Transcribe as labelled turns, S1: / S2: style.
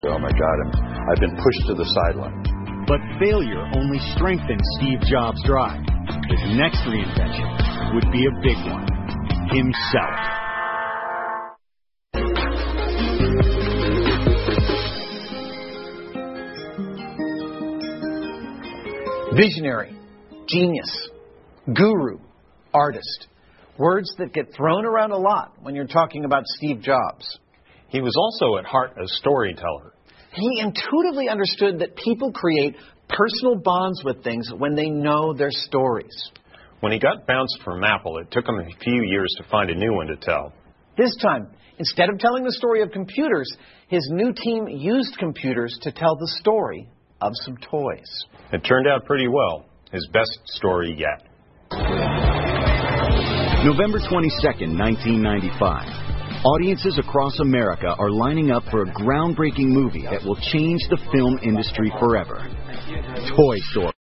S1: Oh my God, I've been pushed to the sideline.
S2: But failure only strengthened Steve Jobs' drive. His next reinvention would be a big one. Himself.
S3: Visionary, genius, guru, artist. Words that get thrown around a lot when you're talking about Steve Jobs.
S4: He was also at heart a storyteller.
S3: He intuitively understood that people create personal bonds with things when they know their stories.
S4: When he got bounced from Apple, it took him a few years to find a new one to tell.
S3: This time, instead of telling the story of computers, his new team used computers to tell the story of some toys.
S4: It turned out pretty well. His best story yet.
S2: November 22nd, 1995. Audiences across America are lining up for a groundbreaking movie that will change the film industry forever. Toy Story.